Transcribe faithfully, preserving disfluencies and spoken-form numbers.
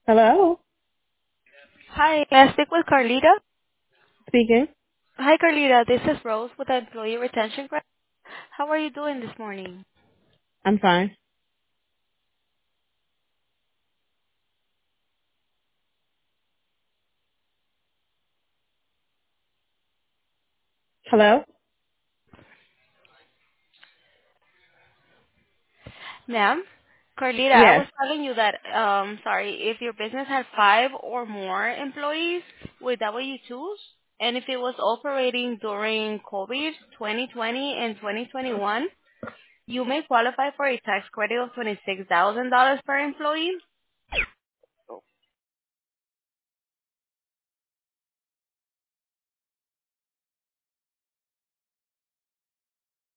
Hello? Hi, may I speak with Carlita? Speaking. Hi, Carlita. This is Rose with the Employee Retention Credit. How are you doing this morning? I'm fine. Hello? Ma'am? Carlita, I Yes. was telling you that, um, sorry, if your business had five or more employees with W two's, and if it was operating during COVID twenty twenty and twenty twenty-one, you may qualify for a tax credit of twenty-six thousand dollars per employee.